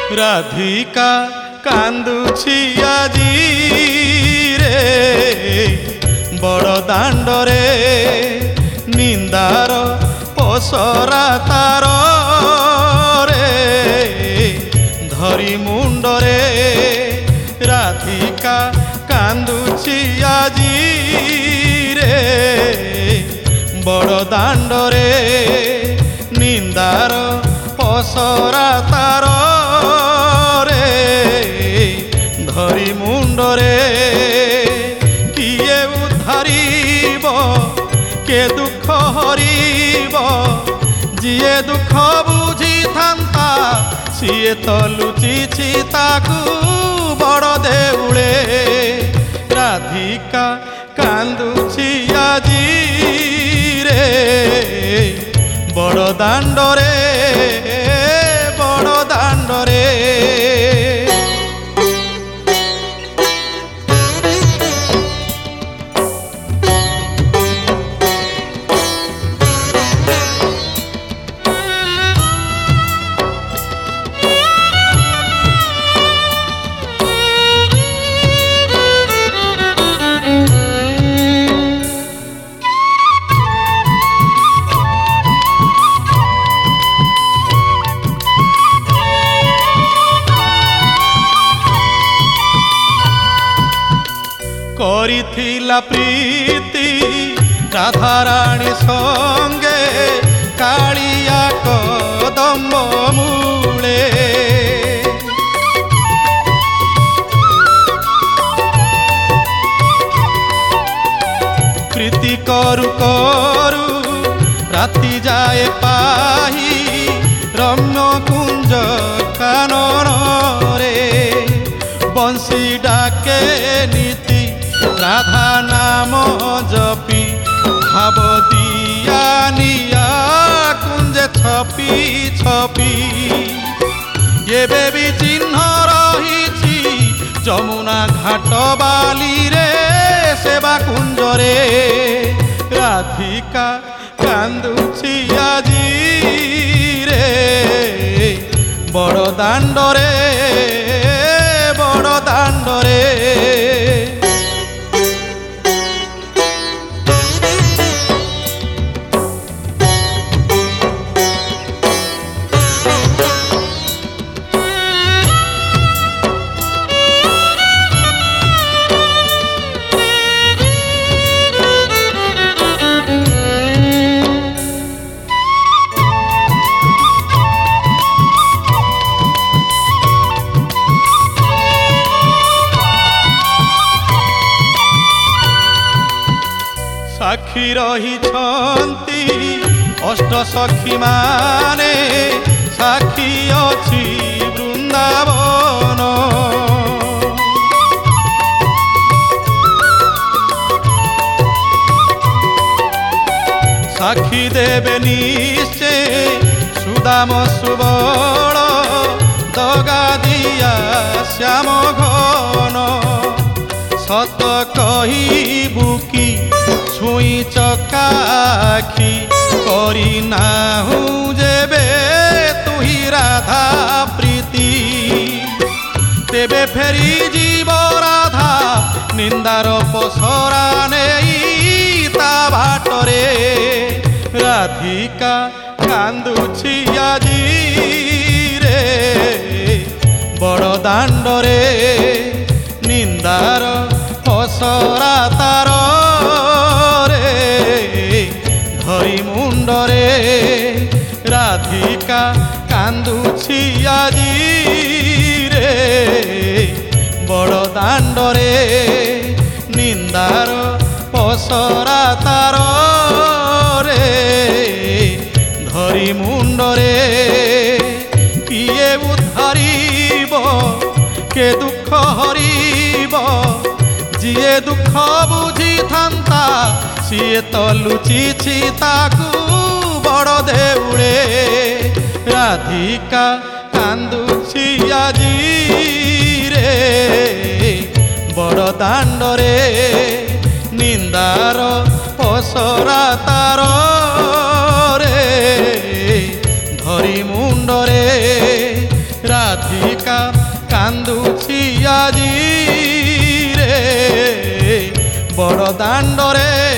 राधिका कांदुछि आजी रे बड़ दांडरे निंदार पसरा तार रे धरी मुंडरे राधिका कांदुछि आजी रे बड़ दांडरे निंदार पसरा तार धरी मुंडरे किए उद्धारिब के दुख हरिब जिए दुख बुझी थांता सीए तो लुचिछि ताकू बड़ देउळे राधिका कांदुछि आजी रे बड़ दांडरे बड़ दांडरे करिथिला प्रीति राधाराणी संगे कालिया कदम्ब मूले प्रीति करू करू राति जाए पाही रम्य कुंज कानन रे बंशी डाके नीति राधा नाम जपी भाव दिया निया कुंजे छपी छपी ये भी चिन्ह रही जमुना घाट बाली रे सेवा कुंजरे राधिका कांदुछि आजी रे बड़ दांडरे बड़ दांडरे साक्षी रही अष्ट सखी माने साक्षी अछि वृंदावन साक्षी देवे निश्चय सुदाम सुबल दगा दिया श्याम घन सत कहिबु की छुई चकाखी करी नाहू जेबे तुही राधा प्रीति तेबे फेरी जीव राधा निंदार पसरा नेई ता बाटरे राधिका कांदुछि आजी रे बड़ दांडरे निंदार पसरा तार धरी मुंडरे राधिका कांदुछि आजी रे बड़ दांडरे निंदार पसरा तार धरी मुंडरे किए उद्धारिब के दुख हरिब जिए दुख बुझी थांता सीए तो लुचिछि ताकू बड़ देउळे राधिका कांदुछि आजी रे बड़ दांडरे निंदार पसरा तार रे धरी मुंडरे राधिका दाण्डरे